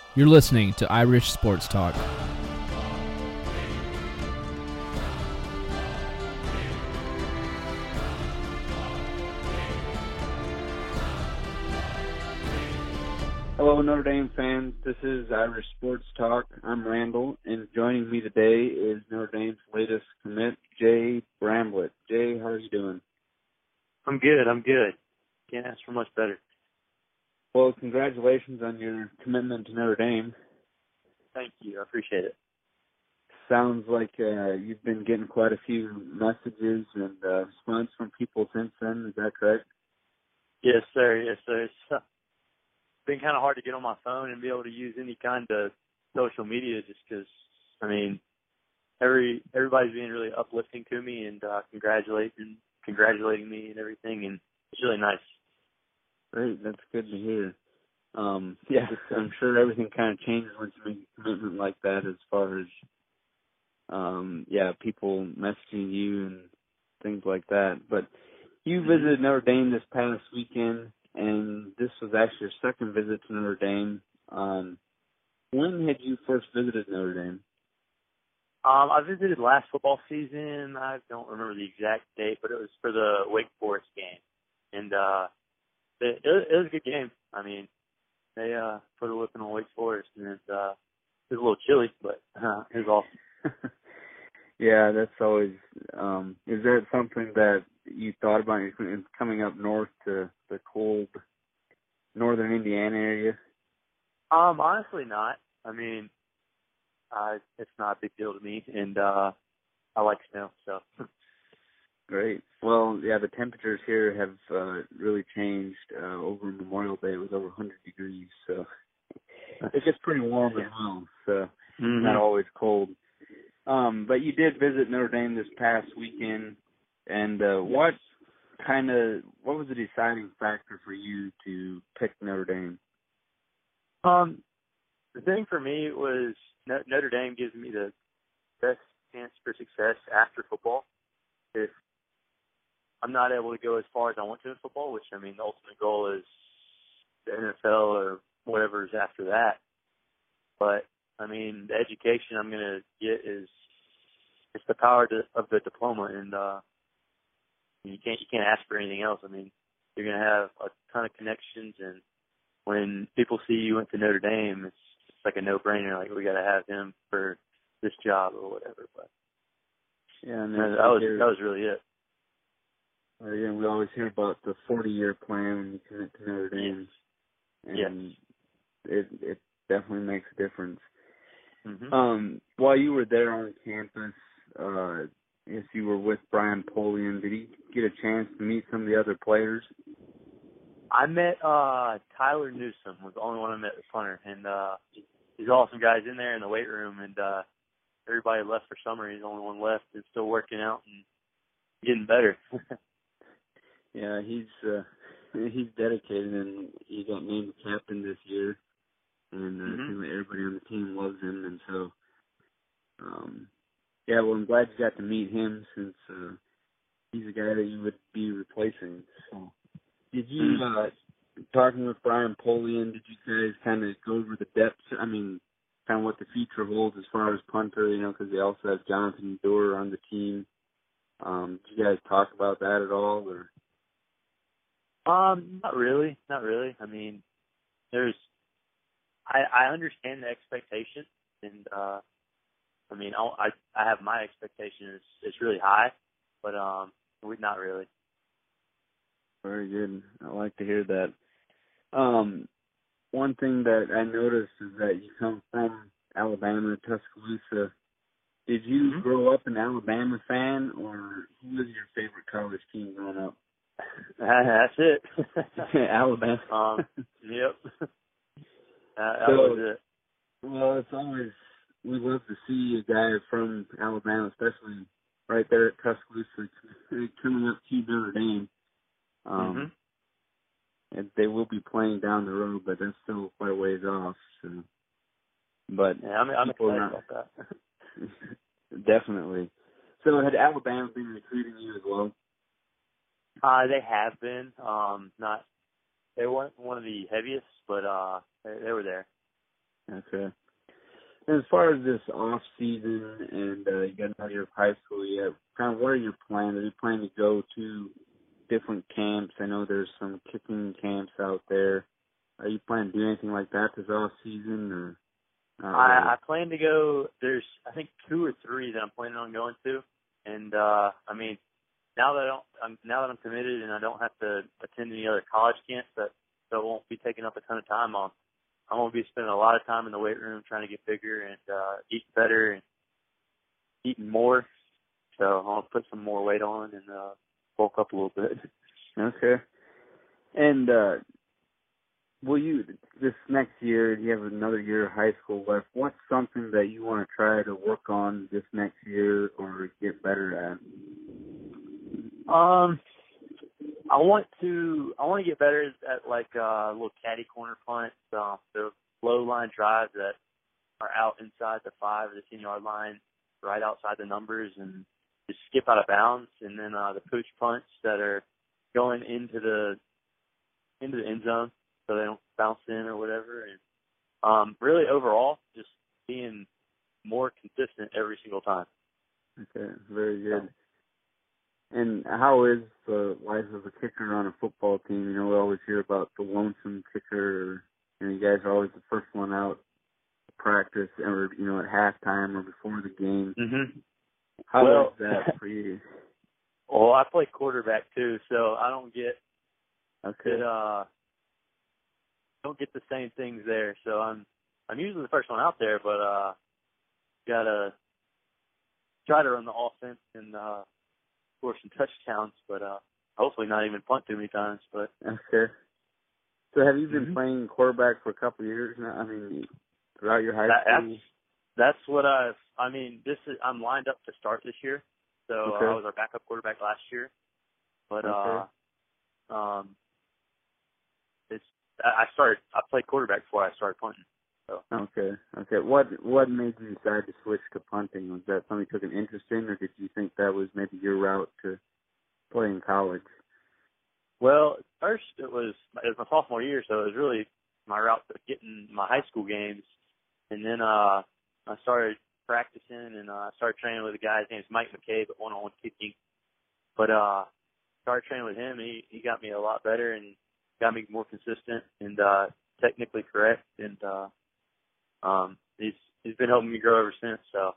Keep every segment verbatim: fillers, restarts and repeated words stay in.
You're listening to Irish Sports Talk. Hello, Notre Dame fans. This is Irish Sports Talk. I'm Randall, and joining me today is Notre Dame's latest commit, Jay Bramblett. Jay, how are you doing? I'm good. I'm good. Can't ask for much better. Well, congratulations on your commitment to Notre Dame. Thank you. I appreciate it. Sounds like uh, you've been getting quite a few messages and uh, response from people since then. Is that correct? Yes, sir. Yes, sir. It's uh, been kind of hard to get on my phone and be able to use any kind of social media just because, I mean, every everybody's being really uplifting to me and uh, congratulating congratulating me and everything, and it's really nice. Great. That's good to hear. Um, yeah, I'm sure everything kind of changes once you make a commitment like that as far as, um, yeah, people messaging you and things like that. But you visited Notre Dame this past weekend, and this was actually your second visit to Notre Dame. Um, when had you first visited Notre Dame? Um, I visited last football season. I don't remember the exact date, but it was for the Wake Forest game. And uh, it, it, it was a good game. I mean, they uh, put a whipping on Wake Forest, and it, uh, it was a little chilly, but uh, it was awesome. Yeah, that's always um – is that something that you thought about in coming up north to the cold northern Indiana area? Um, honestly not. I mean, uh, it's not a big deal to me, and uh, I like snow, so. Great. Well, yeah, the temperatures here have uh, really changed. Uh, over Memorial Day, it was over one hundred degrees, so it gets pretty warm as well, so mm-hmm. Not always cold. Um, but you did visit Notre Dame this past weekend, and uh, what kind of what was the deciding factor for you to pick Notre Dame? Um, the thing for me was Notre Dame gives me the best chance for success after football. If I'm not able to go as far as I want to in football, which, I mean, the ultimate goal is the N F L or whatever is after that. But, I mean, the education I'm going to get is it's the power to, of the diploma, and uh, you can't you can't ask for anything else. I mean, you're going to have a ton of connections, and when people see you went to Notre Dame, it's, it's like a no-brainer. Like, we got to have him for this job or whatever. But yeah, and that was that was really it. Uh, yeah, we always hear about the forty-year plan when you commit to Notre Dame, yes. and yes. it it definitely makes a difference. Mm-hmm. Um, while you were there on campus, uh, if you were with Brian Polian, did he get a chance to meet some of the other players? I met uh, Tyler Newsome, was the only one I met, the punter, and uh, he's awesome guys in there in the weight room, and uh, everybody left for summer. He's the only one left and still working out and getting better. Yeah, he's uh, he's dedicated, and he got named captain this year, and uh, mm-hmm. I think that everybody on the team loves him, and so, um, yeah, well, I'm glad you got to meet him since uh, he's a guy that you would be replacing. So, did you, mm-hmm. uh, talking with Brian Polian, did you guys kind of go over the depths, I mean, kind of what the future holds as far as punter, you know, because they also have Jonathan Doerr on the team. Um, did you guys talk about that at all, or? Um, not really, not really. I mean, there's, I, I understand the expectation, and uh, I mean, I, I have my expectation is it's really high, but um, we not really. Very good. I like to hear that. Um, one thing that I noticed is that you come from Alabama, Tuscaloosa. Did you mm-hmm. grow up an Alabama fan, or who was your favorite college team growing up? That's it. Alabama. um, yep. Uh, that so, was it. Well, it's always, we love to see a guy from Alabama, especially right there at Tuscaloosa, coming up to Notre Dame. Um, mm-hmm. and they will be playing down the road, but that's still quite a ways off. So, but yeah, I'm, I'm excited not, about that. Definitely. So, had Alabama been recruiting you as well? Uh, they have been. Um, not they weren't one of the heaviest, but uh, they, they were there. Okay. And as far as this off season and uh, you got another year of high school yet, kind of what are your plans? Are you planning to go to different camps? I know there's some kicking camps out there. Are you planning to do anything like that this off season, or not really? I, I plan to go. There's I think two or three that I'm planning on going to, and uh, I mean now that I don't, I'm, now that I'm committed and I don't have to attend any other college camps, that that won't be taking up a ton of time on. I'm going to be spending a lot of time in the weight room trying to get bigger and uh, eat better and eating more. So I'm going to put some more weight on and uh, bulk up a little bit. Okay. And uh, will you, this next year, you have another year of high school left, what's something that you want to try to work on this next year or get better at? Um, I want to I want to get better at like uh, little caddy corner punts, um, the low line drives that are out inside the five or the ten yard line, right outside the numbers, and just skip out of bounds, and then uh, the pooch punts that are going into the into the end zone so they don't bounce in or whatever. And um, really overall, just being more consistent every single time. Okay, very good. And how is the life of a kicker on a football team? You know, we always hear about the lonesome kicker. Or, you know, you guys are always the first one out to practice, or you know, at halftime or before the game. Mm-hmm. How well, is that for you? Well, I play quarterback too, so I don't get okay. It, uh, don't get the same things there. So I'm I'm usually the first one out there, but uh, gotta try to run the offense and uh. score some touchdowns, but uh, hopefully not even punt too many times. But okay. So have you been mm-hmm. playing quarterback for a couple of years now? I mean, throughout your high that, school. That's, that's what I've. I mean, this is. I'm lined up to start this year, so okay. uh, I was our backup quarterback last year. But okay. uh, um, it's. I started. I played quarterback before I started punting. So. Okay. Okay. What What made you decide to switch to punting? Was that something you took an interest in, or did you think that was maybe your route to play in college? Well, first it was it was my sophomore year, so it was really my route to getting my high school games, and then uh, I started practicing and I uh, started training with a guy. His name's Mike McCabe at one-on-one kicking. But uh, started training with him. He he got me a lot better and got me more consistent and uh, technically correct, and uh, um, he's he's been helping me grow ever since. So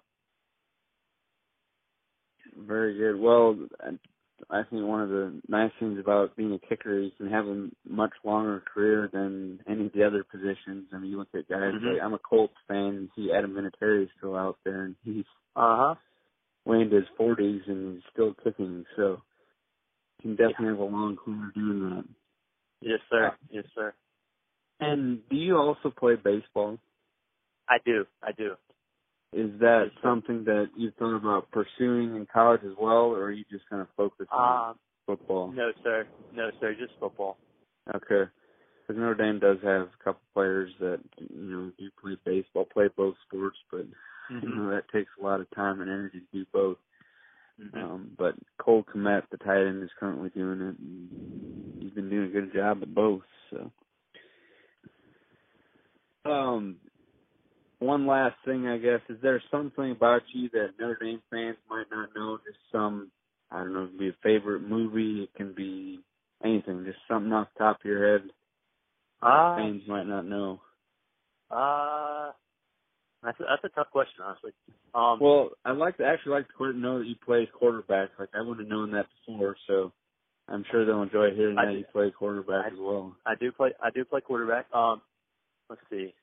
very good. Well, I think one of the nice things about being a kicker is you can have a much longer career than any of the other positions. I mean, you look at guys mm-hmm. like, I'm a Colts fan, and see Adam Vinatieri is still out there, and he's uh-huh. way into his forties and he's still kicking. So you can definitely yeah. have a long career doing that. Yes, sir. Uh, yes, sir. And do you also play baseball? I do. I do. Is that something that you've thought about pursuing in college as well, or are you just kind of focused on um, football? No, sir. No, sir. Just football. Okay. Because Notre Dame does have a couple players that, you know, do play baseball, play both sports, but, mm-hmm. you know, that takes a lot of time and energy to do both. Mm-hmm. Um, but Cole Kmet, the tight end, is currently doing it, and he's been doing a good job at both, so. Um... One last thing, I guess, is there something about you that Notre Dame fans might not know? Just some, I don't know, it can be a favorite movie, it can be anything, just something off the top of your head uh, fans might not know. Uh, that's a, that's a tough question, honestly. Um, well, I'd like to actually like to know that you play quarterback. Like, I wouldn't have known that before, so I'm sure they'll enjoy hearing I that do, you play quarterback I, as well. I do play. I do play quarterback. Um, let's see.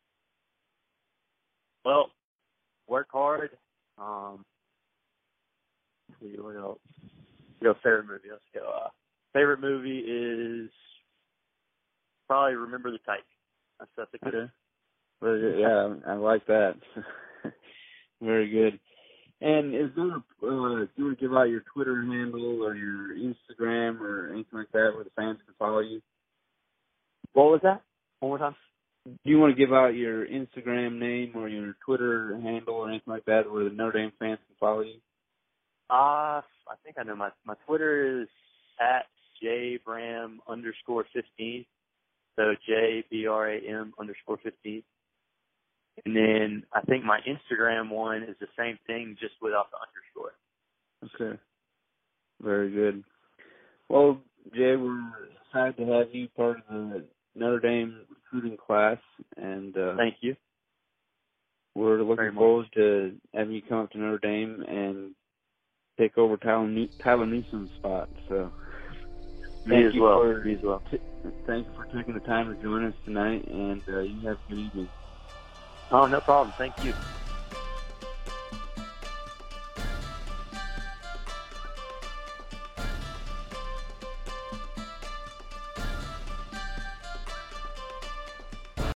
Well, work hard. Um, let's see what else. Go favorite movie. Let's go. Uh, favorite movie is probably Remember the Titans. That's that's a good. Okay. Very good. Yeah, I like that. Very good. And is there, uh, do you want to give out your Twitter handle or your Instagram or anything like that where the fans can follow you? What was that? One more time. Do you want to give out your Instagram name or your Twitter handle or anything like that where the Notre Dame fans can follow you? Uh, I think I know my my Twitter is at jbram underscore fifteen. So J B R A M underscore fifteen. And then I think my Instagram one is the same thing, just without the underscore. Okay. Very good. Well, Jay, we're excited to have you part of the Notre Dame recruiting class, and uh, thank you. We're looking Very forward much. to having you come up to Notre Dame and take over Tyler, New- Tyler Newsome's spot. So, Me thank as you well. for Me as well. T- thank you for taking the time to join us tonight, and uh, you have a good evening. Oh, no problem. Thank you.